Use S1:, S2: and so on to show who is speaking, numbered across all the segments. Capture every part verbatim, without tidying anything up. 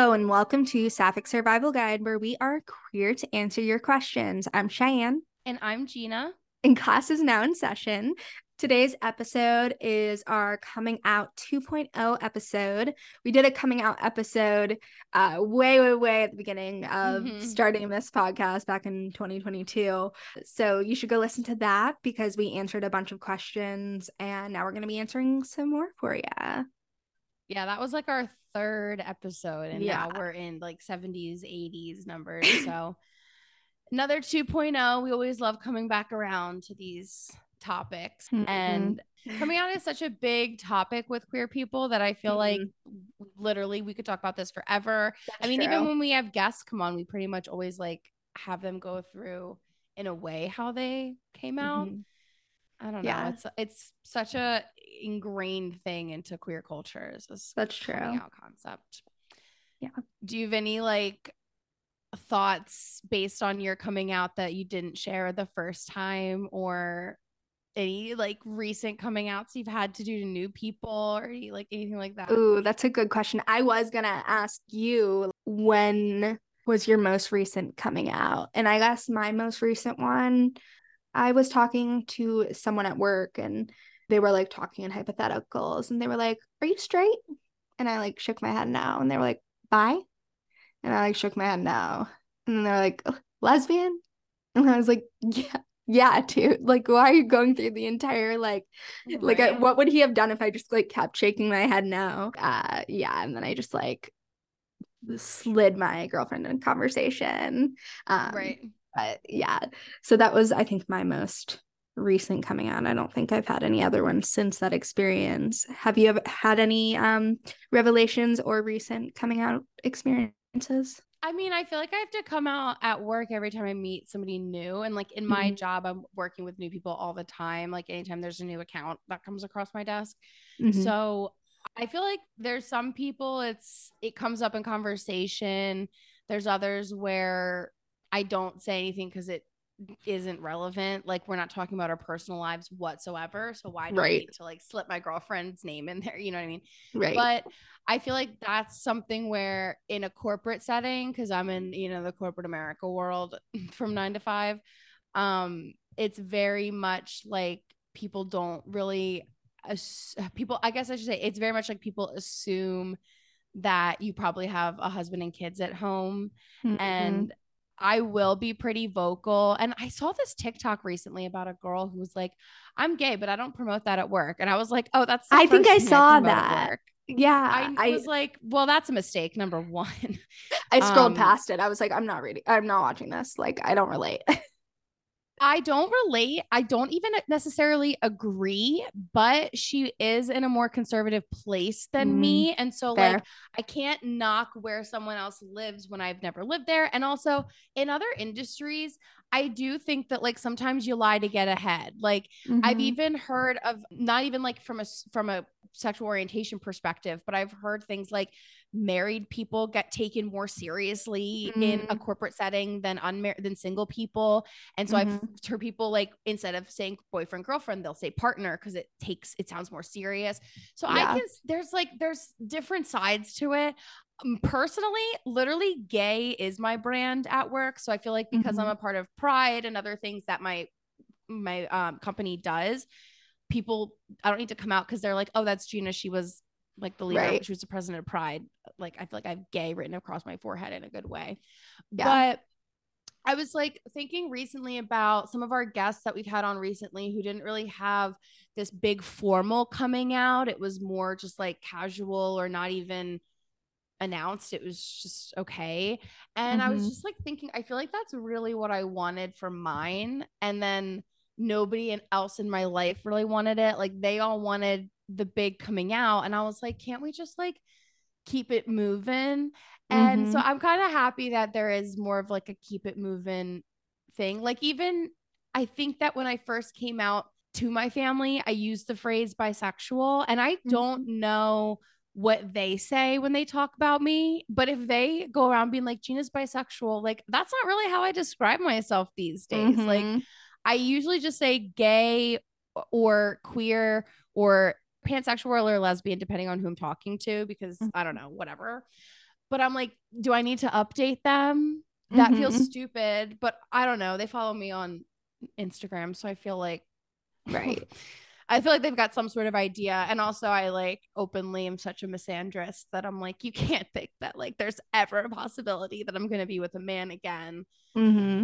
S1: Hello and welcome to Sapphic Survival Guide, where we are queer to answer your questions. I'm Cheyenne.
S2: And I'm Gina.
S1: And class is now in session. Today's episode is our coming out two point oh episode. We did a coming out episode uh, way, way, way at the beginning of
S2: Mm-hmm.
S1: starting this podcast back in twenty twenty-two. So you should go listen to that because we answered a bunch of questions and now we're going to be answering some more for you.
S2: Yeah, that was like our third episode, and
S1: Yeah.
S2: now we're in like seventies, eighties numbers. So another two point oh. We always love coming back around to these topics.
S1: Mm-hmm.
S2: And coming out is such a big topic with queer people that I feel
S1: Mm-hmm.
S2: like literally we could talk about this forever.
S1: That's
S2: I mean,
S1: true.
S2: even when we have guests come on, we pretty much always like have them go through in a way how they came out.
S1: Mm-hmm.
S2: I don't know.
S1: Yeah.
S2: It's it's such a ingrained thing into queer cultures. This
S1: That's true.
S2: coming out concept.
S1: Yeah.
S2: Do you have any like thoughts based on your coming out that you didn't share the first time, or any like recent coming outs you've had to do to new people, or any, like anything like that?
S1: Ooh, that's a good question. I was gonna ask you, when was your most recent coming out? And I guess my most recent one, I was talking to someone at work and they were like talking in hypotheticals and they were like, "Are you straight?" And I like shook my head no. And they were like, "Bi?" And I like shook my head no. And then they're like, "Lesbian?" And I was like, "Yeah, yeah, dude. Like, why are you going through the entire like, right. like, I, what would he have done if I just like kept shaking my head no?" Uh, yeah. And then I just like slid my girlfriend in conversation. Um,
S2: right.
S1: But yeah, so that was, I think, my most recent coming out. I don't think I've had any other ones since that experience. Have you ever had any um revelations or recent coming out experiences?
S2: I mean, I feel like I have to come out at work every time I meet somebody new. And like in my
S1: Mm-hmm.
S2: job, I'm working with new people all the time. Like anytime there's a new account that comes across my desk.
S1: Mm-hmm.
S2: So I feel like there's some people it's it comes up in conversation. There's others where I don't say anything because it isn't relevant. Like we're not talking about our personal lives whatsoever. So why do I
S1: Right.
S2: need to like slip my girlfriend's name in there? You know what I mean?
S1: Right.
S2: But I feel like that's something where in a corporate setting, because I'm in, you know, the corporate America world from nine to five, um, it's very much like people don't really, ass- people, I guess I should say, it's very much like people assume that you probably have a husband and kids at home.
S1: Mm-hmm.
S2: And I will be pretty vocal. And I saw this TikTok recently about a girl who was like, "I'm gay, but I don't promote that at work." And I was like, "Oh, that's the
S1: I think I
S2: first thing
S1: saw
S2: promote at
S1: that.
S2: work."
S1: Yeah.
S2: I,
S1: I
S2: was like, well, that's a mistake. Number one.
S1: I scrolled
S2: Um,
S1: past it. I was like, I'm not reading. I'm not watching this. Like, I don't relate.
S2: I don't relate. I don't even necessarily agree, but she is in a more conservative place than
S1: Mm,
S2: me. And so,
S1: fair.
S2: like, I can't knock where someone else lives when I've never lived there. And also, in other industries, I do think that like sometimes you lie to get ahead. Like,
S1: Mhm.
S2: I've even heard of not even like from a from a sexual orientation perspective, but I've heard things like married people get taken more seriously in a
S1: Mm,
S2: corporate setting than unmarried than single people. And so I've
S1: mhm.
S2: heard people like instead of saying boyfriend girlfriend, they'll say partner because it takes it sounds more serious. So I
S1: Yeah.
S2: can there's like there's different sides to it. Um, personally, literally gay is my brand at work. So I feel like because I'm
S1: Mhm.
S2: a part of Pride and other things that my my um, company does, people I don't need to come out because they're like, "Oh, that's Gina. She was like the leader.
S1: Right.
S2: She was the president of Pride." Like I feel like I have gay written across my forehead in a good way.
S1: Yeah.
S2: But I was like thinking recently about some of our guests that we've had on recently who didn't really have this big formal coming out. It was more just like casual or not even announced. It was just okay. And I was
S1: Mhm.
S2: just like thinking, I feel like that's really what I wanted for mine. And then nobody else in my life really wanted it. Like they all wanted the big coming out. And I was like, can't we just like keep it moving? And so
S1: Mhm.
S2: I'm kind of happy that there is more of like a keep it moving thing. Like even I think that when I first came out to my family, I used the phrase bisexual, and I don't
S1: Mhm.
S2: know what they say when they talk about me, but if they go around being like Gina's bisexual, like that's not really how I describe myself these days. Like
S1: Mhm.
S2: I usually just say gay or queer or pansexual or lesbian depending on who I'm talking to, because I don't know, whatever. but I'm like, do I need to update them? That feels
S1: Mm-hmm.
S2: stupid, but I don't know. They follow me on Instagram, so I feel like
S1: Right.
S2: I feel like they've got some sort of idea. And also I like openly am such a misandrist that I'm like, you can't think that like there's ever a possibility that I'm gonna be with a man again.
S1: Mm-hmm.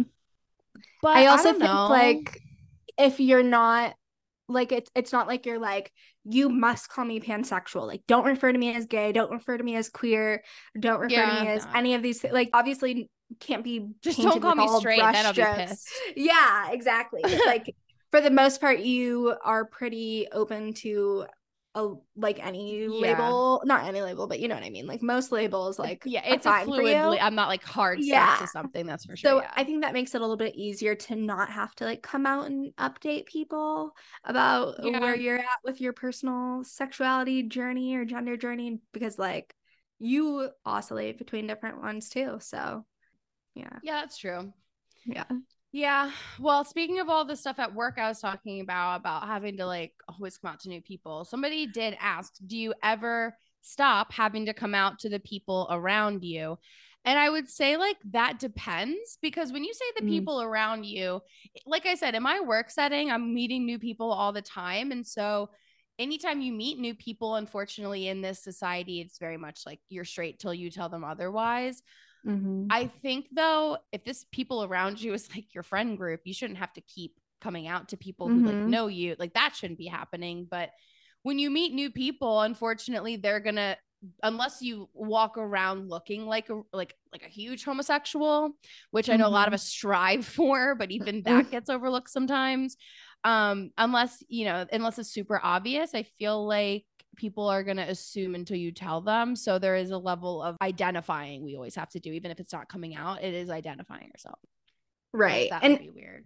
S1: I
S2: But I
S1: also
S2: don't
S1: think
S2: know.
S1: like if you're not like it's it's not like you're like you must call me pansexual, like don't refer to me as gay, don't refer to me as queer, don't refer to me
S2: Yeah,
S1: as
S2: no.
S1: any of these, like obviously can't be
S2: Just don't
S1: painted
S2: call
S1: with
S2: me
S1: all
S2: straight, then
S1: brush
S2: I'll be
S1: strokes.
S2: pissed.
S1: Yeah, exactly. Like for the most part you are pretty open to a like any
S2: Yeah.
S1: label, not any label, but you know what I mean, like most labels like
S2: Yeah,
S1: are
S2: it's a
S1: fine for
S2: fluid
S1: you.
S2: I'm not like hard stuck
S1: Yeah,
S2: to something, that's for sure.
S1: so
S2: Yeah.
S1: I think that makes it a little bit easier to not have to like come out and update people about
S2: Yeah.
S1: where you're at with your personal sexuality journey or gender journey, because like you oscillate between different ones too. So yeah.
S2: Yeah, that's true.
S1: Yeah.
S2: Yeah. Well, speaking of all the stuff at work I was talking about, about having to like always come out to new people, somebody did ask, do you ever stop having to come out to the people around you? And I would say, like, that depends, because when you say the
S1: Mm.
S2: people around you, like I said, in my work setting, I'm meeting new people all the time. And so, anytime you meet new people, unfortunately, in this society, it's very much like you're straight till you tell them otherwise.
S1: Mm-hmm.
S2: I think though, if this people around you is like your friend group, you shouldn't have to keep coming out to people who like
S1: Mm-hmm.
S2: know you. Like that shouldn't be happening. But when you meet new people, unfortunately, they're gonna, unless you walk around looking like a like like a huge homosexual, which I know a lot of
S1: Mm-hmm.
S2: us strive for, but even that gets overlooked sometimes. Um, unless, you know, unless it's super obvious, I feel like people are going to assume until you tell them. So there is a level of identifying we always have to do, even if it's not coming out, it is identifying yourself. Else
S1: Right.
S2: that
S1: And
S2: would be weird.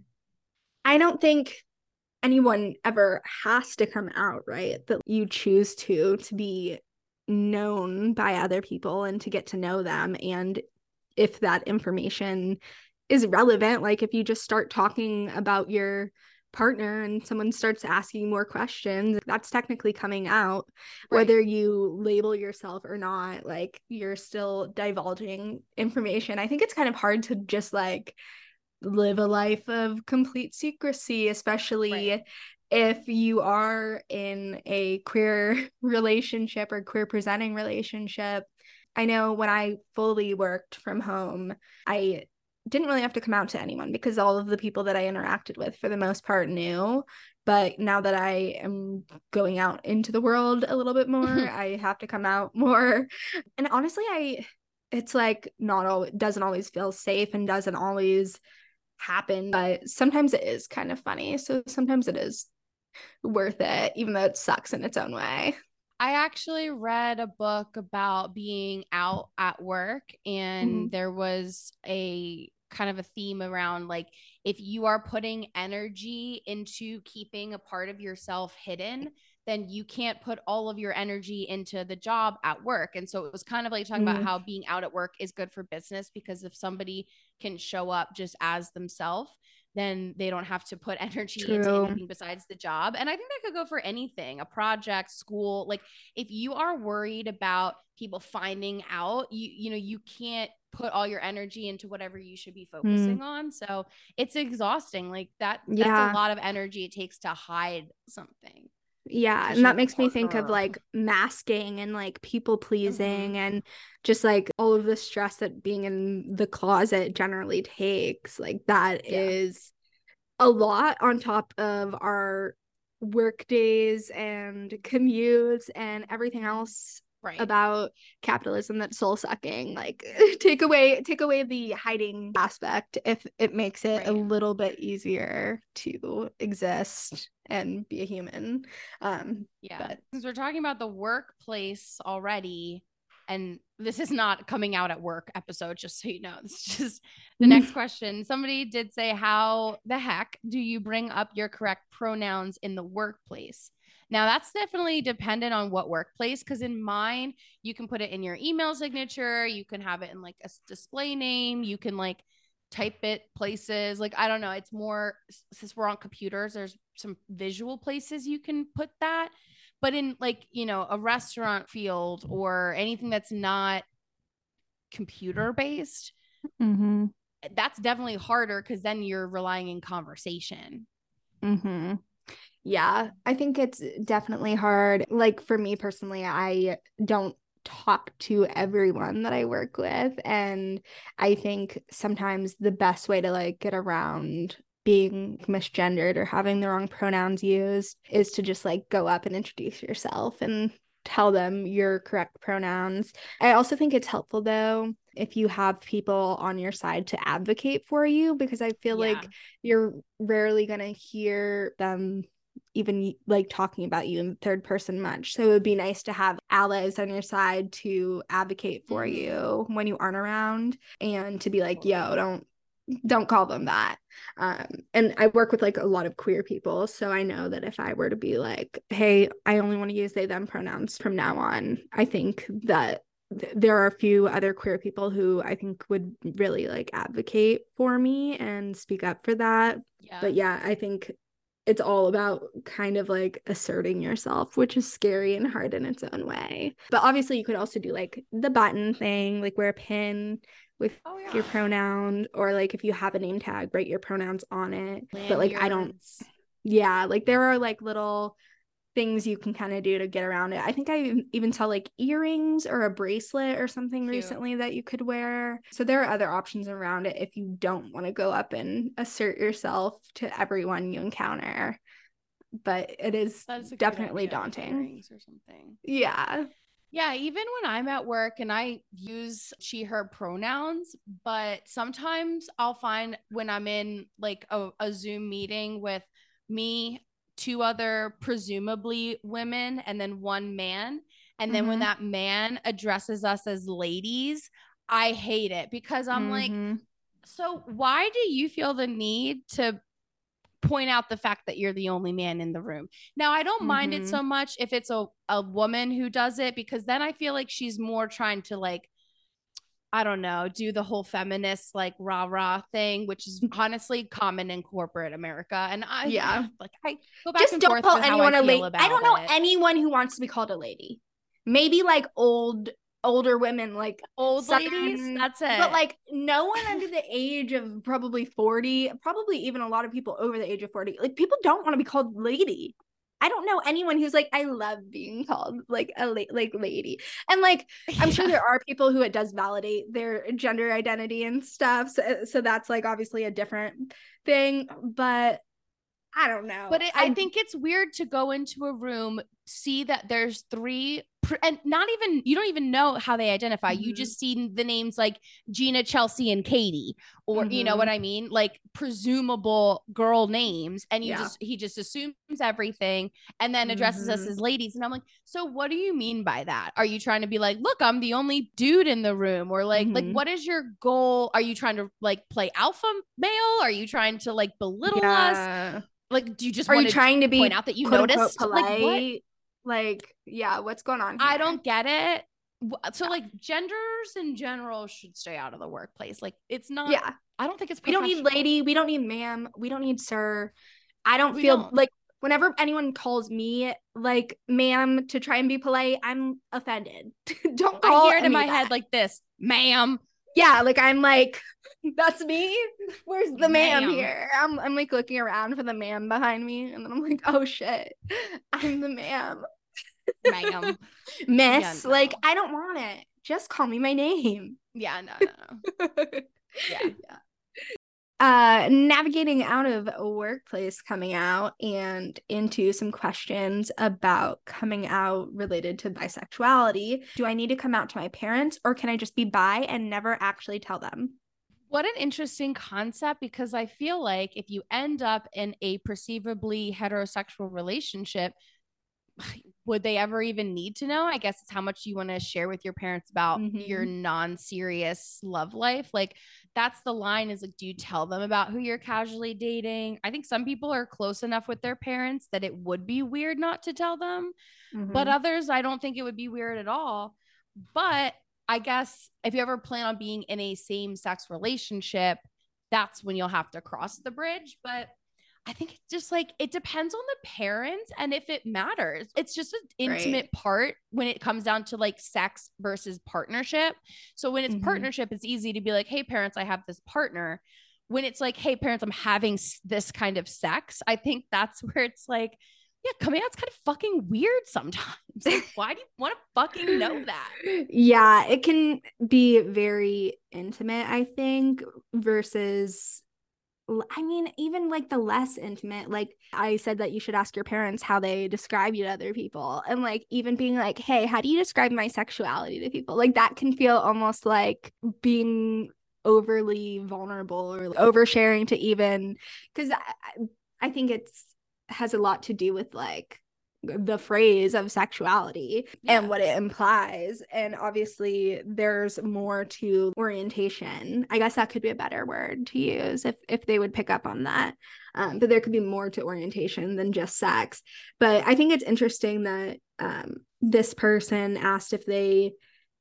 S1: I don't think anyone ever has to come out, right? That you choose to to be known by other people and to get to know them. And if that information is relevant, like if you just start talking about your partner and someone starts asking more questions, that's technically coming out.
S2: Right.
S1: Whether you label yourself or not, like you're still divulging information. I think it's kind of hard to just like live a life of complete secrecy, especially
S2: Right.
S1: if you are in a queer relationship or queer presenting relationship. I know when I fully worked from home, I didn't really have to come out to anyone because all of the people that I interacted with for the most part knew. But now that I am going out into the world a little bit more, I have to come out more. And honestly, I it's like not all doesn't always feel safe and doesn't always happen, but sometimes it is kind of funny. So sometimes it is worth it, even though it sucks in its own way.
S2: I actually read a book about being out at work,
S1: Mm-hmm.
S2: and there was a kind of a theme around like if you are putting energy into keeping a part of yourself hidden, then you can't put all of your energy into the job at work. And so it was kind of like talking about
S1: Mm-hmm.
S2: how being out at work is good for business, because if somebody can show up just as themselves, then they don't have to put energy into
S1: True.
S2: anything besides the job. And I think that could go for anything, a project, school. Like if you are worried about people finding out, you you know, you can't put all your energy into whatever you should be
S1: Mm.
S2: focusing on. So it's exhausting. Like that that's a
S1: Yeah.
S2: lot of energy it takes to hide something,
S1: Yeah. And
S2: especially
S1: that
S2: with a
S1: makes me think of
S2: partner.
S1: like masking and like people
S2: Mm-hmm.
S1: pleasing and just like all of the stress that being in the closet generally takes. Like that
S2: Yeah.
S1: is a lot on top of our work days and commutes and everything else
S2: Right.
S1: about capitalism that's soul sucking. Like take away take away the hiding aspect if it makes it a
S2: Right.
S1: little bit easier to exist and be a human. Um
S2: Yeah.
S1: but
S2: Since we're talking about the workplace already, and this is not coming out at work episode, just so you know, it's just the next question. Somebody did say, how the heck do you bring up your correct pronouns in the workplace? Now, that's definitely dependent on what workplace, because in mine, you can put it in your email signature, you can have it in like a display name, you can like type it places. Like, I don't know, it's more, since we're on computers, there's some visual places you can put that. But in like, you know, a restaurant field or anything that's not computer based,
S1: Mm-hmm.
S2: that's definitely harder because then you're relying in conversation.
S1: Mm-hmm. Yeah, I think it's definitely hard. Like for me personally, I don't talk to everyone that I work with. And I think sometimes the best way to like get around being misgendered or having the wrong pronouns used is to just like go up and introduce yourself and tell them your correct pronouns. I also think it's helpful though if you have people on your side to advocate for you, because I feel
S2: Yeah.
S1: like you're rarely going to hear them even like talking about you in third person much. So it would be nice to have allies on your side to advocate for
S2: Mhm.
S1: you when you aren't around, and to be like, yo, don't don't call them that. Um, and I work with like a lot of queer people, so I know that if I were to be like, hey, I only want to use they them pronouns from now on, I think that th- there are a few other queer people who I think would really like advocate for me and speak up for that.
S2: Yeah.
S1: But yeah, I think it's all about kind of like asserting yourself, which is scary and hard in its own way. But obviously you could also do like the button thing, like wear a pin with oh, yeah. your pronoun, or like if you have a name tag, write your pronouns on it. Lanyards. But like I don't, yeah, like there are like little things you can kind of do to get around it. I think I even saw like earrings or a bracelet or something Cute. recently that you could wear. So there are other options around it if you don't want to go up and assert yourself to everyone you encounter. But it is definitely daunting.
S2: Earrings or something.
S1: Yeah.
S2: Yeah, even when I'm at work and I use she, her pronouns, but sometimes I'll find when I'm in like a, a Zoom meeting with me, two other presumably women, and then one man. And then mm-hmm. when that man addresses us as ladies, I hate it because I'm mm-hmm. like, so why do you feel the need to point out the fact that you're the only man in the room? Now, I don't mm-hmm. mind it so much if it's a, a woman who does it, because then I feel like she's more trying to like, I don't know, do the whole feminist like rah rah thing, which is honestly common in corporate America. And I yeah, like I go back
S1: just
S2: and
S1: don't
S2: forth
S1: call
S2: with
S1: anyone
S2: how I
S1: a lady. I don't know
S2: it.
S1: anyone who wants to be called a lady. Maybe like old older women, like
S2: old Southern, ladies, that's it.
S1: But like no one under the age of probably forty, probably even a lot of people over the age of forty. Like people don't want to be called lady. I don't know anyone who's like, I love being called like a la- like lady. And like, I'm yeah. sure there are people who it does validate their gender identity and stuff. So, so that's like obviously a different thing, but I don't know.
S2: But it, I, I think it's weird to go into a room, see that there's three, and not even, you don't even know how they identify. Mm-hmm. You just see the names like Gina, Chelsea, and Katie, or mm-hmm. you know what I mean? Like presumable girl names. And you yeah. just, he just assumes everything and then addresses mm-hmm. us as ladies. And I'm like, so what do you mean by that? Are you trying to be like, look, I'm the only dude in the room? Or like, mm-hmm. like, what is your goal? Are you trying to like play alpha male? Are you trying to like belittle yeah. us? Like, do you just
S1: are
S2: want
S1: you trying to be
S2: point out that you noticed?
S1: Polite?
S2: Like, what?
S1: Like, yeah, what's going on here?
S2: I don't get it. So, yeah. like, genders in general should stay out of the workplace. Like, it's not. Yeah, I don't think it's.
S1: We don't need lady. We don't need ma'am. We don't need sir. I don't
S2: we
S1: feel
S2: don't.
S1: like whenever anyone calls me like ma'am to try and be polite, I'm offended. Don't call.
S2: I hear it in my
S1: that.
S2: head like this, ma'am.
S1: Yeah, like I'm like, that's me. Where's the ma'am, ma'am here? I'm I'm like looking around for the ma'am behind me, and then I'm like, oh shit, I'm the ma'am.
S2: Ma'am.
S1: Miss, yeah, no. Like I don't want it. Just call me my name.
S2: Yeah, no, no. yeah.
S1: yeah. Uh, navigating out of a workplace coming out and into some questions about coming out related to bisexuality. Do I need to come out to my parents, or can I just be bi and never actually tell them?
S2: What an interesting concept, because I feel like if you end up in a perceivably heterosexual relationship, would they ever even need to know? I guess it's how much you want to share with your parents about mm-hmm. your non-serious love life. Like that's the line, is like, do you tell them about who you're casually dating? I think some people are close enough with their parents that it would be weird not to tell them. Mm-hmm. But others, I don't think it would be weird at all. But I guess if you ever plan on being in a same-sex relationship, that's when you'll have to cross the bridge. But I think it's just like, it depends on the parents and if it matters. It's just an intimate
S1: Right.
S2: part when it comes down to like sex versus partnership. So when it's
S1: Mm-hmm.
S2: partnership, it's easy to be like, hey, parents, I have this partner. When it's like, hey, parents, I'm having this kind of sex, I think that's where it's like, yeah, coming out's kind of fucking weird sometimes. Like, why do you want to fucking know that?
S1: Yeah, it can be very intimate, I think, versus, I mean, even like the less intimate, like I said that you should ask your parents how they describe you to other people. And like even being like, hey, how do you describe my sexuality to people? Like that can feel almost like being overly vulnerable or oversharing to even, because I, I think it's has a lot to do with like the phrase of sexuality
S2: Yeah.
S1: and what it implies. And obviously there's more to orientation. I guess that could be a better word to use if if they would pick up on that. Um, but there could be more to orientation than just sex. But I think it's interesting that um, this person asked if they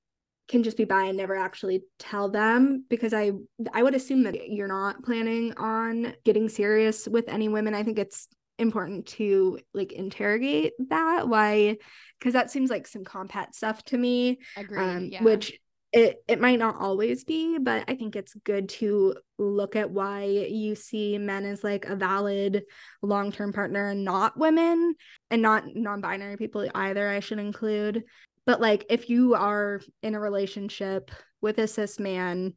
S1: can just be bi and never actually tell them, because I I would assume that you're not planning on getting serious with any women. I think it's important to like interrogate that, why, because that seems like some compat stuff to me.
S2: Agreed.
S1: Um
S2: Yeah.
S1: which it it might not always be, but I think it's good to look at why you see men as like a valid long-term partner and not women, and not non-binary people either, I should include. But like if you are in a relationship with a cis man,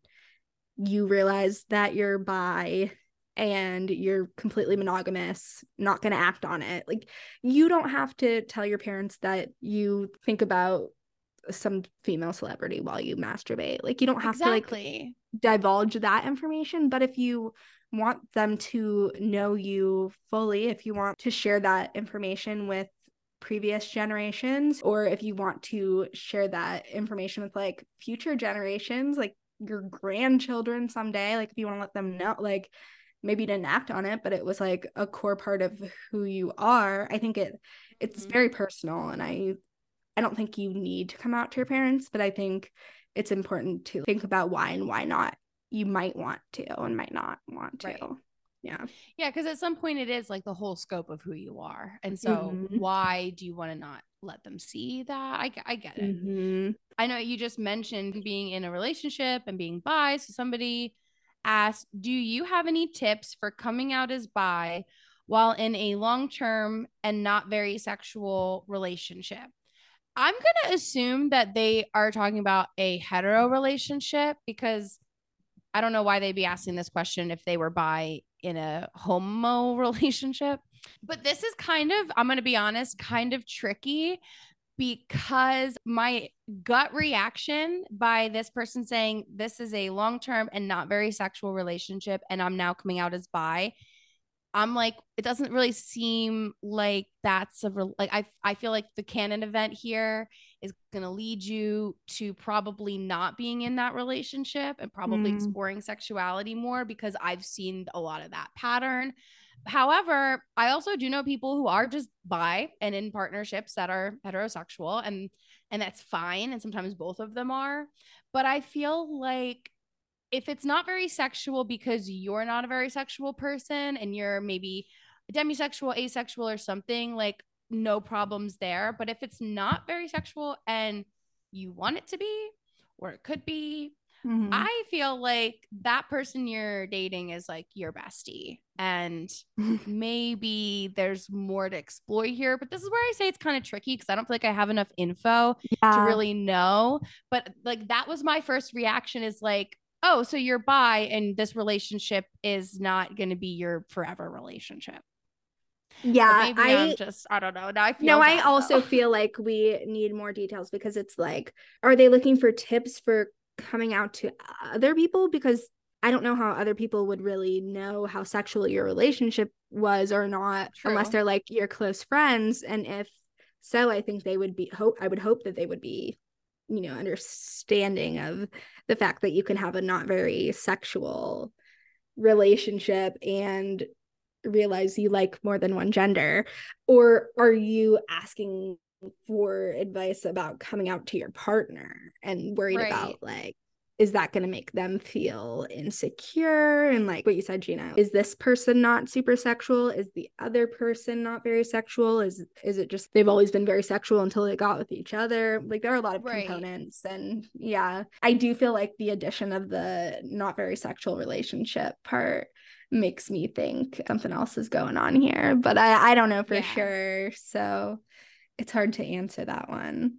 S1: you realize that you're bi and you're completely monogamous, not going to act on it. Like you don't have to tell your parents that you think about some female celebrity while you masturbate. Like you don't have
S2: Exactly.
S1: to like divulge that information. But if you want them to know you fully, if you want to share that information with previous generations, or if you want to share that information with like future generations, like your grandchildren someday, like if you want to let them know, like maybe you didn't act on it, but it was like a core part of who you are. I think it it's
S2: Mm-hmm.
S1: very personal, and I I don't think you need to come out to your parents, but I think it's important to think about why and why not you might want to and might not want to.
S2: Right.
S1: Yeah.
S2: Yeah, because at some point it is like the whole scope of who you are. And so
S1: Mm-hmm.
S2: why do you want to not let them see that? I, I get it.
S1: Mm-hmm.
S2: I know you just mentioned being in a relationship and being bi. So somebody asked, do you have any tips for coming out as bi while in a long-term and not very sexual relationship? I'm going to assume that they are talking about a hetero relationship, because I don't know why they'd be asking this question if they were bi in a homo relationship. But this is kind of, I'm going to be honest, kind of tricky, because my gut reaction by this person saying this is a long-term and not very sexual relationship and I'm now coming out as bi, I'm like, it doesn't really seem like that's a re- like I I feel like the canon event here is going to lead you to probably not being in that relationship and probably
S1: Mm.
S2: exploring sexuality more, because I've seen a lot of that pattern. However, I also do know people who are just bi and in partnerships that are heterosexual, and and that's fine, and sometimes both of them are. But I feel like if it's not very sexual because you're not a very sexual person and you're maybe demisexual, asexual, or something, like no problems there. But if it's not very sexual and you want it to be, or it could be,
S1: Mm-hmm.
S2: I feel like that person you're dating is like your bestie. And maybe there's more to explore here. But this is where I say it's kind of tricky, because I don't feel like I have enough info
S1: Yeah.
S2: to really know. But like that was my first reaction, is like, oh, so you're bi and this relationship is not going to be your forever relationship.
S1: Yeah,
S2: But maybe
S1: I
S2: I'm just, I don't know. Now I feel
S1: no, I
S2: bad,
S1: also
S2: though.
S1: feel like we need more details, because it's like, are they looking for tips for coming out to other people? Because I don't know how other people would really know how sexual your relationship was or not,
S2: True.
S1: unless they're like your close friends. And if so, I think they would be hope I would hope that they would be, you know, understanding of the fact that you can have a not very sexual relationship and realize you like more than one gender. Or are you asking for advice about coming out to your partner and worried
S2: Right.
S1: about like is that going to make them feel insecure? And like what you said, Gina, is this person not super sexual? Is the other person not very sexual? Is is it just they've always been very sexual until they got with each other? Like there are a lot of right. components. And yeah, I do feel like the addition of the not very sexual relationship part makes me think something else is going on here. But I, I don't know for yeah. sure. So it's hard to answer that one.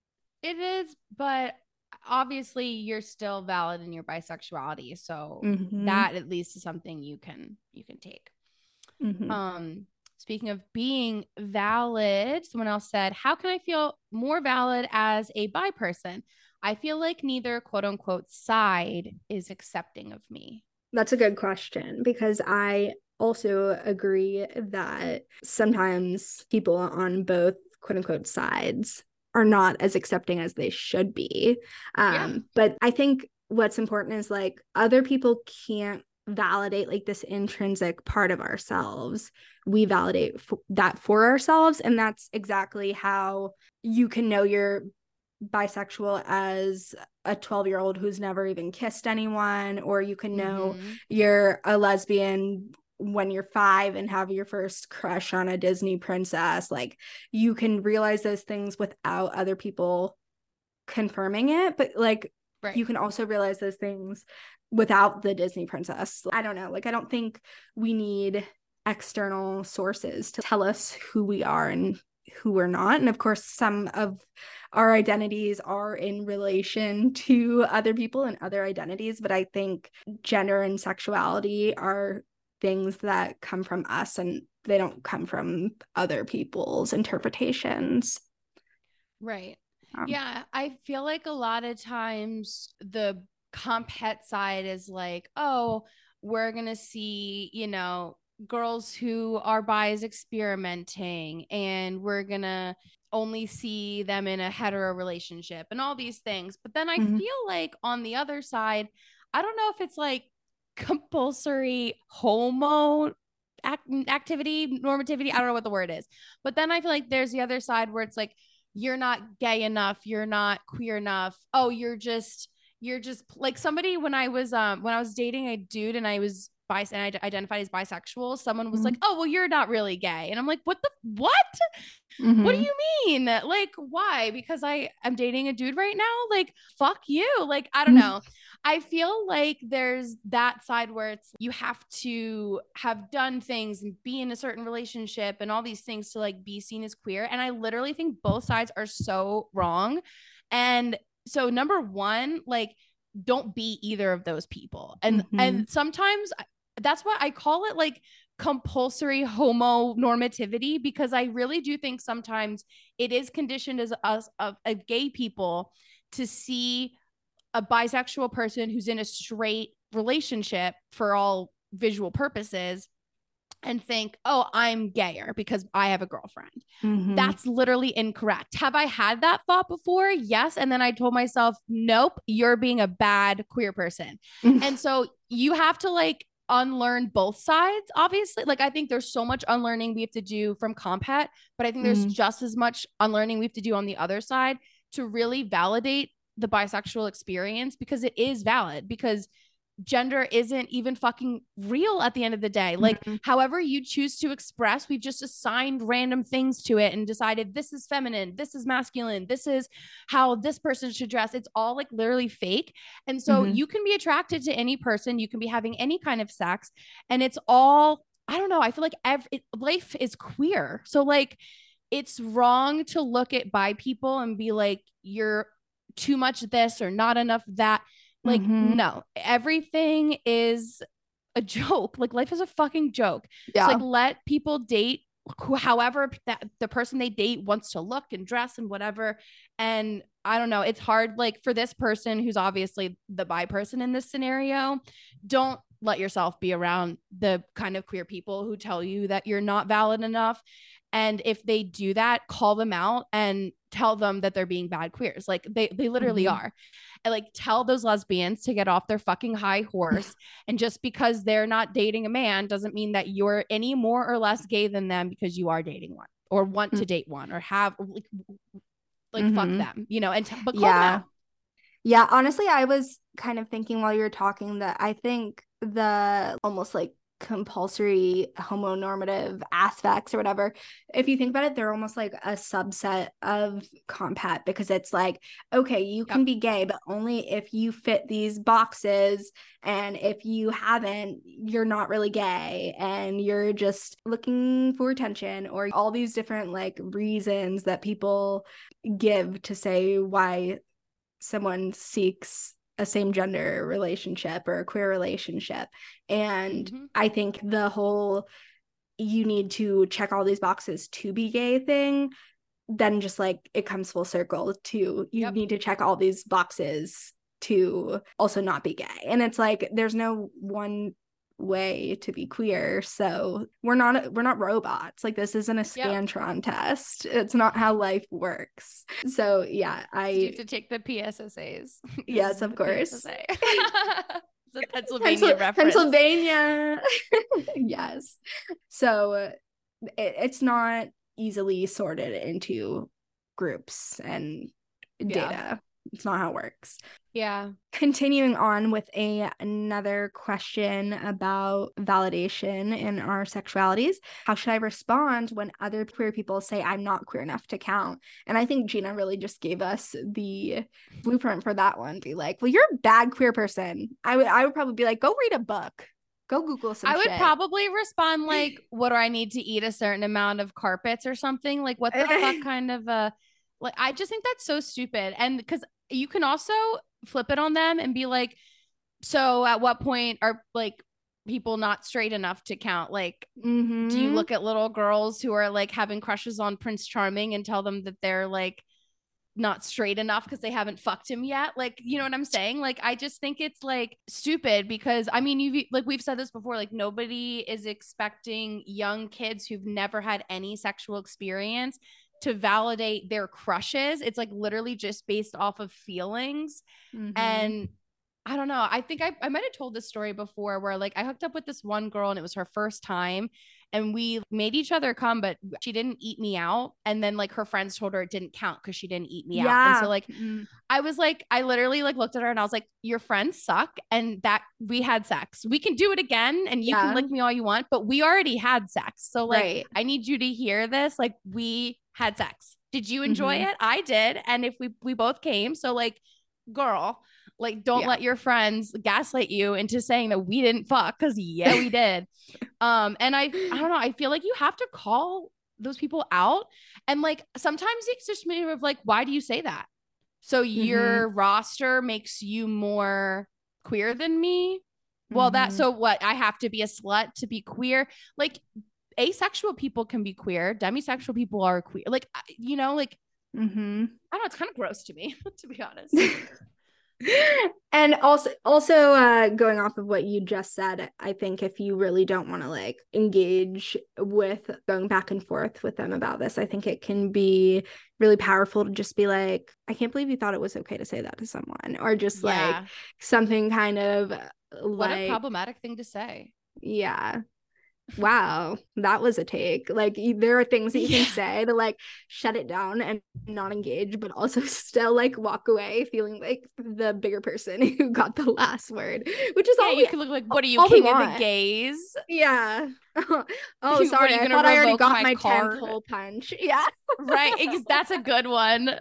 S2: It is, but obviously you're still valid in your bisexuality, so mm-hmm. that at least is something you can you can take. Mm-hmm. Um speaking of being valid, someone else said, how can I feel more valid as a bi person? I feel like neither quote unquote side is accepting of me.
S1: That's a good question, because I also agree that sometimes people on both quote unquote sides are not as accepting as they should be. Um, yeah. But I think what's important is like other people can't validate like this intrinsic part of ourselves. We validate f- that for ourselves. And that's exactly how you can know you're bisexual as a twelve year old who's never even kissed anyone, or you can know mm-hmm. you're a lesbian when you're five and have your first crush on a Disney princess. Like you can realize those things without other people confirming it, but like right. you can also realize those things without the Disney princess. I don't know, like I don't think we need external sources to tell us who we are and who we're not. And of course some of our identities are in relation to other people and other identities, but I think gender and sexuality are things that come from us and they don't come from other people's interpretations.
S2: Right. Um, yeah. I feel like a lot of times the comp het side is like, oh, we're going to see, you know, girls who are bis experimenting, and we're going to only see them in a hetero relationship and all these things. But then I mm-hmm. feel like on the other side, I don't know if it's like compulsory homo act- activity, normativity. I don't know what the word is. But then I feel like there's the other side where it's like, you're not gay enough. You're not queer enough. Oh, you're just, you're just like somebody when I was, um, when I was dating a dude and I was bis and I identified as bisexual, someone was mm-hmm. like, oh, well, you're not really gay. And I'm like, what the, what? Mm-hmm. What do you mean? Like, why? Because I am dating a dude right now? Like, fuck you. Like, I don't know. I feel like there's that side where it's you have to have done things and be in a certain relationship and all these things to like be seen as queer. And I literally think both sides are so wrong. And so number one, like, don't be either of those people. And mm-hmm. and sometimes that's why I call it like compulsory homo normativity, because I really do think sometimes it is conditioned as us of, of gay people to see a bisexual person who's in a straight relationship for all visual purposes and think, oh, I'm gayer because I have a girlfriend. Mm-hmm. That's literally incorrect. Have I had that thought before? Yes. And then I told myself, nope, you're being a bad queer person. And so you have to like unlearn both sides, obviously. Like, I think there's so much unlearning we have to do from comp het, but I think there's mm-hmm. just as much unlearning we have to do on the other side to really validate the bisexual experience, because it is valid, because gender isn't even fucking real at the end of the day. Like, mm-hmm. however you choose to express, we've just assigned random things to it and decided this is feminine, this is masculine, this is how this person should dress. It's all like literally fake. And so mm-hmm. you can be attracted to any person, you can be having any kind of sex, and it's all, I don't know, I feel like every it, life is queer. So like, it's wrong to look at bi people and be like, you're too much this or not enough that. Like, mm-hmm. no, everything is a joke. Like, life is a fucking joke. Yeah. So like, let people date who, however that the person they date wants to look and dress and whatever. And I don't know, it's hard. Like, for this person who's obviously the bi person in this scenario, don't let yourself be around the kind of queer people who tell you that you're not valid enough. And if they do that, call them out and tell them that they're being bad queers. Like, they, they literally mm-hmm. are. And like, tell those lesbians to get off their fucking high horse. And just because they're not dating a man doesn't mean that you're any more or less gay than them because you are dating one or want mm-hmm. to date one or have like, like mm-hmm. fuck them, you know, and t- but call yeah. them out.
S1: Yeah, honestly, I was kind of thinking while you were talking that I think the almost like compulsory homonormative aspects or whatever, if you think about it, they're almost like a subset of compat because it's like, okay, you can
S2: Yep.
S1: be gay, but only if you fit these boxes. And if you haven't, you're not really gay and you're just looking for attention, or all these different like reasons that people give to say why someone seeks a same gender relationship or a queer relationship. And
S2: Mm-hmm.
S1: I think the whole you need to check all these boxes to be gay thing, then just like it comes full circle to you
S2: Yep.
S1: need to check all these boxes to also not be gay. And it's like there's no one way to be queer, so we're not we're not robots. Like this isn't a
S2: Yep.
S1: Scantron test. It's not how life works. So yeah,
S2: So you
S1: I
S2: have to take the P S S As. This
S1: yes,
S2: is
S1: of
S2: the
S1: course.
S2: P S S A. It's a Pennsylvania
S1: Pensil-
S2: reference.
S1: Pennsylvania. Yes. So uh, it, it's not easily sorted into groups and
S2: Yeah.
S1: data. It's not how it works.
S2: Yeah.
S1: Continuing on with a another question about validation in our sexualities. How should I respond when other queer people say I'm not queer enough to count? And I think Gina really just gave us the blueprint for that one. Be like, well, you're a bad queer person. I would I would probably be like, go read a book. Go Google some
S2: I would
S1: shit.
S2: probably respond like, what do I need to eat a certain amount of carpets or something? Like, what the fuck kind of a, like, I just think that's so stupid. And because you can also flip it on them and be like, so at what point are like people not straight enough to count? Like,
S1: mm-hmm.
S2: do you look at little girls who are like having crushes on Prince Charming and tell them that they're like not straight enough because they haven't fucked him yet? Like, you know what I'm saying? Like, I just think it's like stupid because I mean, you've like we've said this before, like nobody is expecting young kids who've never had any sexual experience to validate their crushes. It's like literally just based off of feelings.
S1: Mm-hmm.
S2: And I don't know. I think I, I might have told this story before where like I hooked up with this one girl and it was her first time and we made each other come, but she didn't eat me out. And then like her friends told her it didn't count because she didn't eat me
S1: yeah.
S2: out. And so like
S1: mm.
S2: I was like, I literally like looked at her and I was like, your friends suck. And that we had sex. We can do it again and you
S1: yeah.
S2: can lick me all you want, but we already had sex. So like,
S1: right.
S2: I need you to hear this. Like we had sex. Did you enjoy
S1: mm-hmm.
S2: it? I did. And if we, we both came. So like, girl, like don't
S1: yeah.
S2: let your friends gaslight you into saying that we didn't fuck because yeah we did. um and I I don't know, I feel like you have to call those people out and like sometimes it's just matter of like, why do you say that? So your mm-hmm. roster makes you more queer than me? Well, mm-hmm. that so what, I have to be a slut to be queer? Like asexual people can be queer, demisexual people are queer, like you know, like mm-hmm. I don't know, it's kind of gross to me to be honest.
S1: And also also uh going off of what you just said, I think if you really don't want to like engage with going back and forth with them about this, I think it can be really powerful to just be like, I can't believe you thought it was okay to say that to someone, or just yeah. like something kind of
S2: what
S1: like
S2: a problematic thing to say.
S1: Yeah. Wow, that was a take. Like there are things that you can yeah. say to like shut it down and not engage, but also still like walk away feeling like the bigger person who got the last word, which is
S2: yeah,
S1: all
S2: you
S1: we,
S2: can look like, what are you, king of the gays?
S1: Yeah. Oh, sorry, I thought I already got my, my tenth hole punch. Yeah.
S2: Right, that's a good one.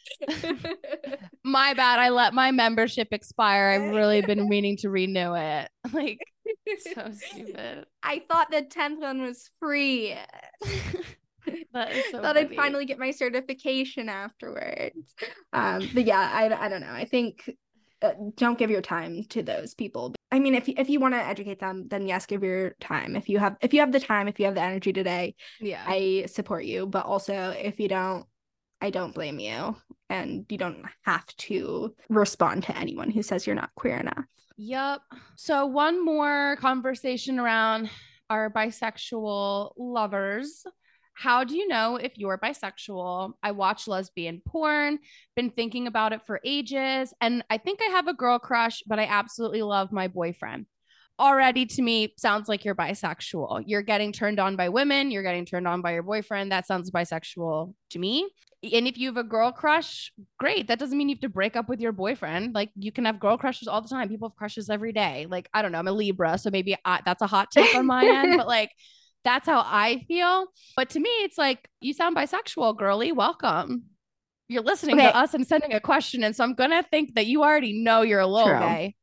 S2: My bad, I let my membership expire. I've really been meaning to renew it. Like, so stupid.
S1: I thought the tenth one was free.
S2: That is so
S1: thought
S2: funny.
S1: I'd finally get my certification afterwards. Um, but yeah, I, I don't know. I think uh, don't give your time to those people. I mean, if if you want to educate them, then yes, give your time. If you have if you have the time, if you have the energy today,
S2: yeah,
S1: I support you. But also, if you don't, I don't blame you, and you don't have to respond to anyone who says you're not queer enough.
S2: Yep. So one more conversation around our bisexual lovers. How do you know if you're bisexual? I watch lesbian porn, been thinking about it for ages, and I think I have a girl crush, but I absolutely love my boyfriend. already to me sounds like you're bisexual. You're getting turned on by women, you're getting turned on by your boyfriend. That sounds bisexual to me. And if you have a girl crush, great. That doesn't mean you have to break up with your boyfriend. Like, you can have girl crushes all the time. People have crushes every day. Like, I don't know, I'm a Libra, so maybe I, that's a hot take on my end, but like, that's how I feel. But to me, it's like, you sound bisexual, girly. Welcome. You're listening
S1: Okay.
S2: to us and sending a question. And so I'm going to think that you already know you're a little
S1: True.
S2: gay.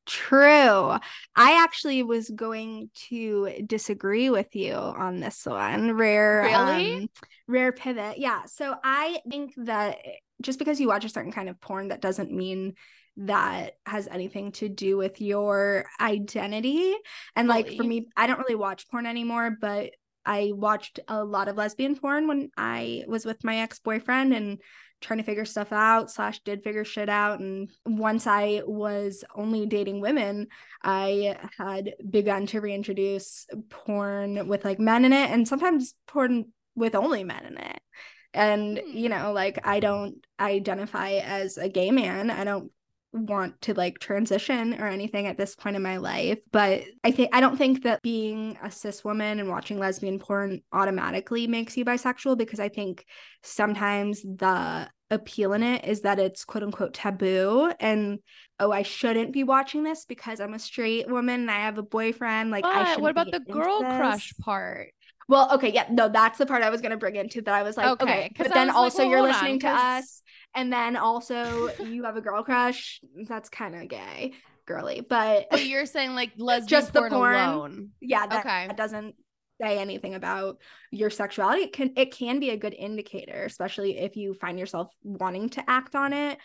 S1: True. I actually was going to disagree with you on this one. Rare,
S2: Really?
S1: um, rare pivot. Yeah. So I think that just because you watch a certain kind of porn, that doesn't mean that has anything to do with your identity. And like, for
S2: Fully.
S1: me, I don't really watch porn anymore, but I watched a lot of lesbian porn when I was with my ex-boyfriend and trying to figure stuff out slash did figure shit out. And once I was only dating women, I had begun to reintroduce porn with like men in it, and sometimes porn with only men in it. And
S2: Hmm.
S1: you know, like, I don't identify as a gay man. I don't want to like transition or anything at this point in my life, but I think I don't think that being a cis woman and watching lesbian porn automatically makes you bisexual, because I think sometimes the appeal in it is that it's quote unquote taboo, and oh, I shouldn't be watching this because I'm a straight woman and I have a boyfriend, like, I
S2: But
S1: shouldn't
S2: what about
S1: be
S2: the
S1: into
S2: girl
S1: this.
S2: crush part?
S1: Well, okay, yeah, no, that's the part I was going to bring into, that I was like,
S2: Okay,
S1: okay,
S2: 'cause
S1: but
S2: I
S1: then
S2: was like,
S1: also
S2: well,
S1: you're
S2: hold
S1: listening
S2: on,
S1: to
S2: 'cause-
S1: us, and then also you have a girl crush. That's kind of gay, girly, but
S2: But you're saying like lesbian
S1: just the
S2: porn,
S1: porn
S2: alone.
S1: yeah, that,
S2: Okay.
S1: that doesn't say anything about your sexuality. It can it can be a good indicator, especially if you find yourself wanting to act on it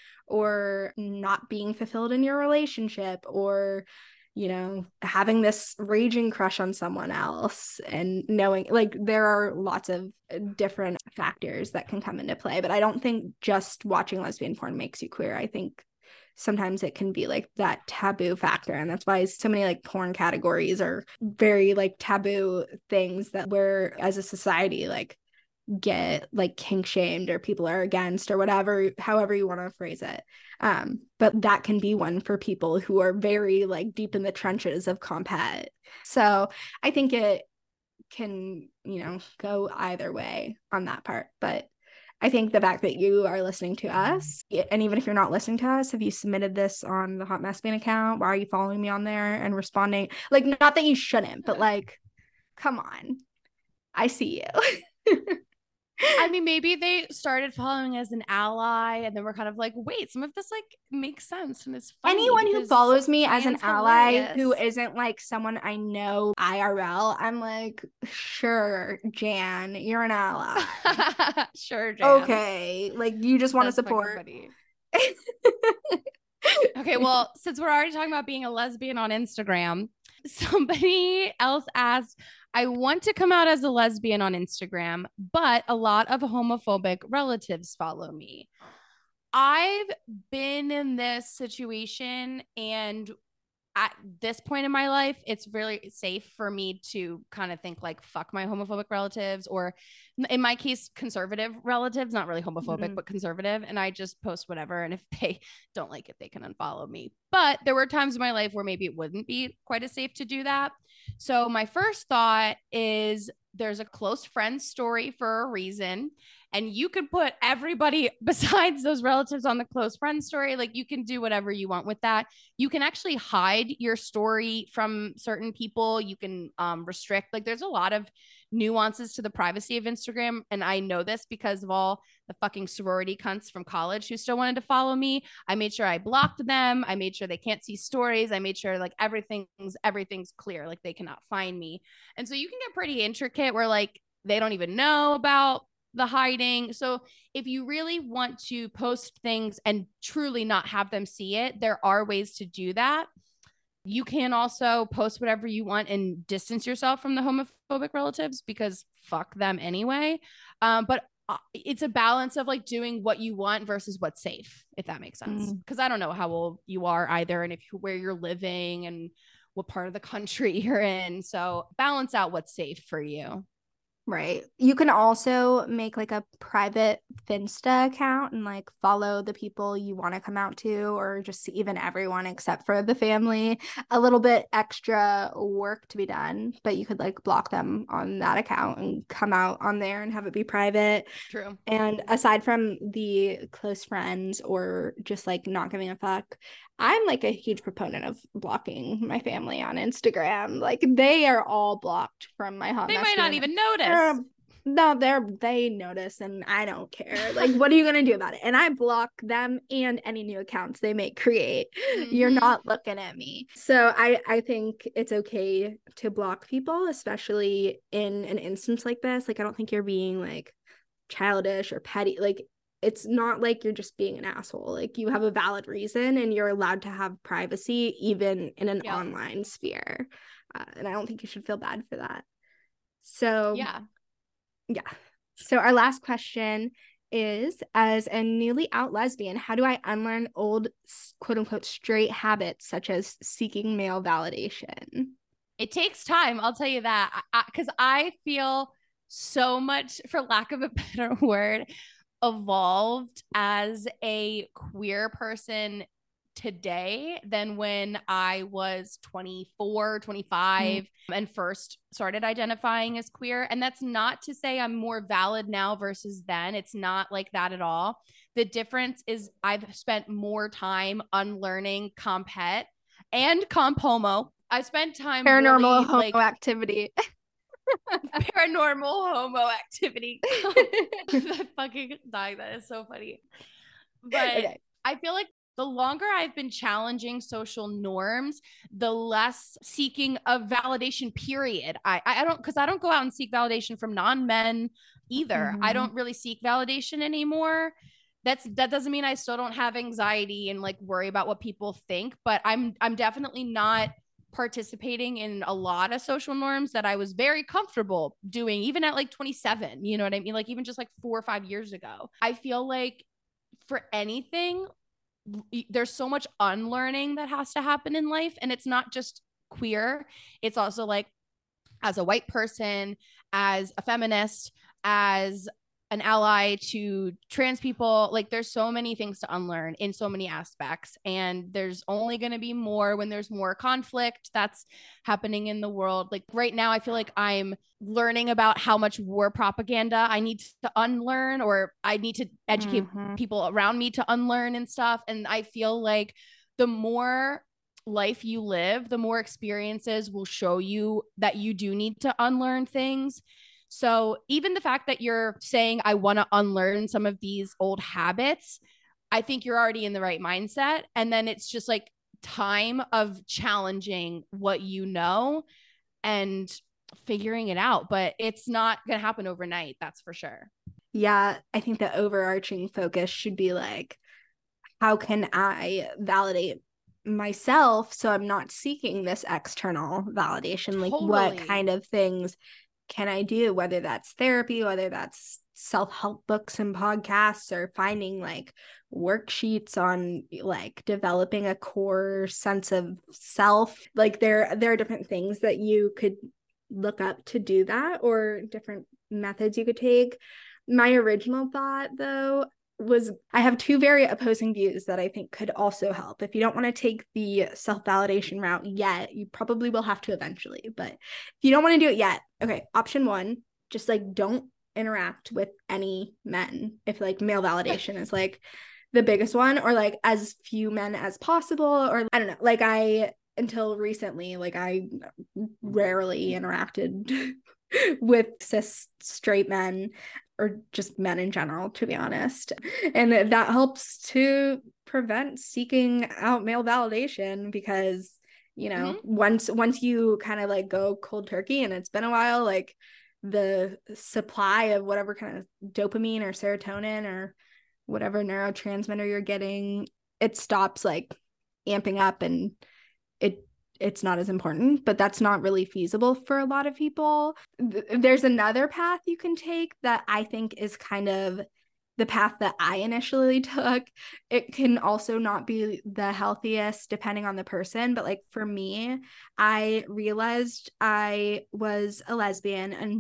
S1: or not being fulfilled in your relationship, or you know, having this raging crush on someone else, and knowing, like, there are lots of different factors that can come into play. But I don't think just watching lesbian porn makes you queer. I think sometimes it can be like that taboo factor, and that's why so many like porn categories are very like taboo things that we're as a society like get like kink shamed, or people are against, or whatever, however you want to phrase it. Um but that can be one for people who are very like deep in the trenches of compet. So I think it can, you know, go either way on that part. But I think the fact that you are listening to us, and even if you're not listening to us, have you submitted this on the Hot Mess Bean account? Why are you following me on there and responding? Like, not that you shouldn't, but like, come on. I see you.
S2: I mean, maybe they started following as an ally, and then we're kind of like, wait, some of this like makes sense and it's funny.
S1: Anyone who follows me as an
S2: Diane's
S1: ally
S2: hilarious.
S1: who isn't like someone I know I R L, I'm like, sure, Jan, you're an ally.
S2: Sure, Jan.
S1: Okay, like, you just want to
S2: That's fucking
S1: support.
S2: funny. Okay, well, since we're already talking about being a lesbian on Instagram, somebody else asked, I want to come out as a lesbian on Instagram, but a lot of homophobic relatives follow me. I've been in this situation, and at this point in my life, it's really safe for me to kind of think like, fuck my homophobic relatives, or in my case, conservative relatives, not really homophobic,
S1: Mhm.
S2: but conservative. And I just post whatever. And if they don't like it, they can unfollow me. But there were times in my life where maybe it wouldn't be quite as safe to do that. So my first thought is, there's a close friend story for a reason. And you can put everybody besides those relatives on the close friend story. Like, you can do whatever you want with that. You can actually hide your story from certain people. You can um, restrict, like, there's a lot of nuances to the privacy of Instagram. And I know this because of all the fucking sorority cunts from college who still wanted to follow me. I made sure I blocked them. I made sure they can't see stories. I made sure like everything's, everything's clear. Like, they cannot find me. And so you can get pretty intricate where like they don't even know about the hiding. So if you really want to post things and truly not have them see it, there are ways to do that. You can also post whatever you want and distance yourself from the homophobic relatives, because fuck them anyway. Um, but it's a balance of like doing what you want versus what's safe, if that makes sense. Because mm. I don't know how old you are either, and if you, where you're living and what part of the country you're in. So balance out what's safe for you.
S1: Right. You can also make like a private Finsta account and like follow the people you want to come out to, or just even everyone except for the family. A little bit extra work to be done, but you could like block them on that account and come out on there and have it be private.
S2: True.
S1: And aside from the close friends or just like not giving a fuck, I'm like a huge proponent of blocking my family on Instagram. Like they are all blocked from my hot
S2: They
S1: mess
S2: might not
S1: unit.
S2: even notice.
S1: They're, no, they're they notice and I don't care. Like, what are you gonna do about it? And I block them and any new accounts they may create. Mm-hmm. You're not looking at me. So I I think it's okay to block people, especially in an instance like this. Like, I don't think you're being like childish or petty. Like, it's not like you're just being an asshole. Like, you have a valid reason and you're allowed to have privacy even in an yeah. online sphere. Uh, and I don't think you should feel bad for that. So
S2: yeah.
S1: Yeah. So our last question is, as a newly out lesbian, how do I unlearn old quote unquote straight habits such as seeking male validation?
S2: It takes time. I'll tell you that, because I, I feel so much, for lack of a better word, evolved as a queer person today than when I was twenty-four, twenty-five mm. and first started identifying as queer. And that's not to say I'm more valid now versus then. It's not like that at all. The difference is I've spent more time unlearning comp het and comp homo. I spent time
S1: paranormal
S2: really,
S1: homo
S2: like,
S1: activity.
S2: paranormal homo activity. That fucking dying. That is so funny. But okay. I feel like the longer I've been challenging social norms, the less seeking of validation, period. I, I don't, because I don't go out and seek validation from non-men either. Mm-hmm. I don't really seek validation anymore. That's that doesn't mean I still don't have anxiety and like worry about what people think, but I'm I'm definitely not participating in a lot of social norms that I was very comfortable doing, even at like twenty-seven. You know what I mean? Like even just like four or five years ago. I feel like for anything, there's so much unlearning that has to happen in life. And it's not just queer. It's also like, as a white person, as a feminist, as an ally to trans people, like there's so many things to unlearn in so many aspects. And there's only going to be more when there's more conflict that's happening in the world. Like right now, I feel like I'm learning about how much war propaganda I need to unlearn, or I need to educate mm-hmm. people around me to unlearn and stuff. And I feel like the more life you live, the more experiences will show you that you do need to unlearn things. So even the fact that you're saying, I want to unlearn some of these old habits, I think you're already in the right mindset. And then it's just like time of challenging what you know and figuring it out. But it's not going to happen overnight. That's for sure.
S1: Yeah. I think the overarching focus should be like, how can I validate myself so I'm not seeking this external validation? Like totally. What kind of things can I do, whether that's therapy, whether that's self-help books and podcasts, or finding like worksheets on like developing a core sense of self. Like there, there are different things that you could look up to do that, or different methods you could take. My original thought though was, I have two very opposing views that I think could also help. If you don't want to take the self-validation route yet, you probably will have to eventually. But if you don't want to do it yet, okay, option one, just like don't interact with any men. If like male validation is like the biggest one, or like as few men as possible, or I don't know, like I, until recently, like I rarely interacted with cis straight men, or just men in general, to be honest. And that helps to prevent seeking out male validation, because, you know, mm-hmm. once once you kind of like go cold turkey and it's been a while, like the supply of whatever kind of dopamine or serotonin or whatever neurotransmitter you're getting, it stops like amping up, and it it's not as important. But that's not really feasible for a lot of people. There's another path you can take that I think is kind of the path that I initially took. It can also not be the healthiest depending on the person, but like for me, I realized I was a lesbian and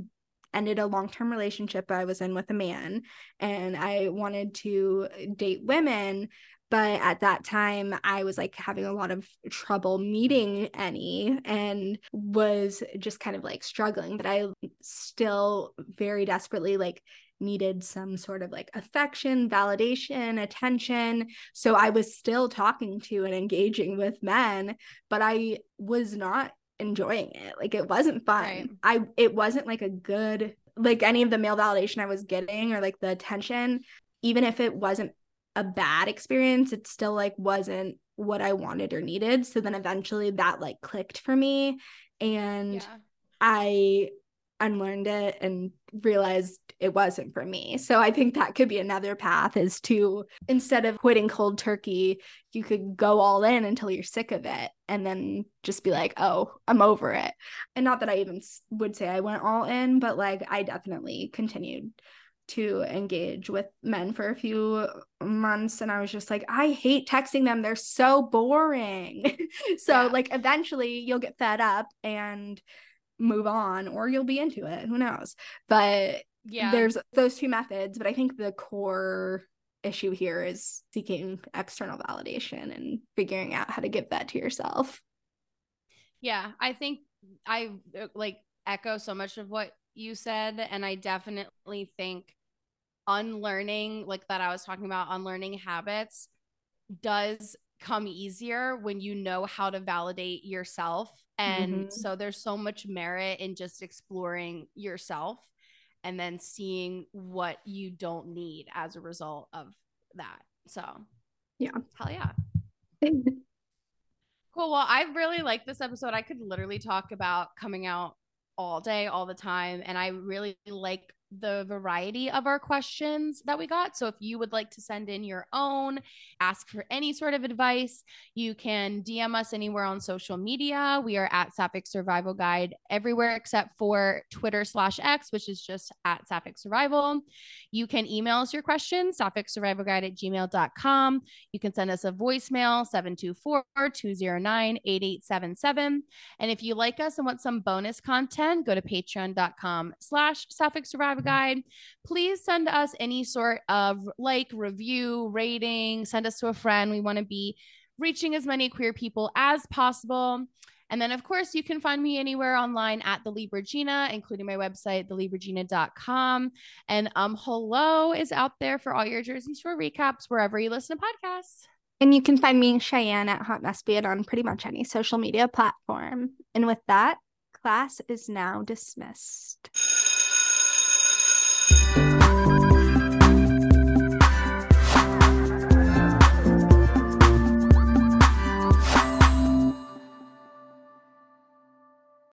S1: ended a long-term relationship I was in with a man, and I wanted to date women. But at that time, I was like having a lot of trouble meeting any and was just kind of like struggling. But I still very desperately like needed some sort of like affection, validation, attention. So I was still talking to and engaging with men, but I was not enjoying it. Like it wasn't fun.
S2: Right.
S1: I it wasn't like a good, like any of the male validation I was getting or like the attention, even if it wasn't a bad experience, it still like wasn't what I wanted or needed. So then eventually that like clicked for me, and
S2: Yeah.
S1: I unlearned it and realized it wasn't for me. So I think that could be another path, is to, instead of quitting cold turkey, you could go all in until you're sick of it and then just be like, oh, I'm over it. And not that I even would say I went all in, but like I definitely continued to engage with men for a few months, and I was just like, I hate texting them, they're so boring. So yeah. Like eventually you'll get fed up and move on, or you'll be into it, who knows. But yeah, there's those two methods, but I think the core issue here is seeking external validation and figuring out how to give that to yourself.
S2: Yeah, I think I like echo so much of what you said, and I definitely think unlearning, like that I was talking about, unlearning habits does come easier when you know how to validate yourself. And mm-hmm. so there's so much merit in just exploring yourself and then seeing what you don't need as a result of that. So
S1: yeah,
S2: hell yeah. Cool. Well, I really like this episode. I could literally talk about coming out all day, all the time. And I really like the variety of our questions that we got. So if you would like to send in your own, ask for any sort of advice, you can D M us anywhere on social media. We are at Sapphic Survival Guide everywhere except for Twitter slash X, which is just at Sapphic Survival. You can email us your questions, sapphic survival guide at gmail dot com. You can send us a voicemail, seven two four, two zero nine, eight eight seven seven. And if you like us and want some bonus content, go to patreon dot com slash Sapphic Survival Guide. Please send us any sort of like, review, rating, send us to a friend. We want to be reaching as many queer people as possible. And then, of course, you can find me anywhere online at The Libra Gina, including my website, the libra gina dot com. And um, Hello is out there for all your Jersey Shore recaps wherever you listen to podcasts.
S1: And you can find me, Cheyenne, at Hot Mess Beard on pretty much any social media platform. And with that, class is now dismissed.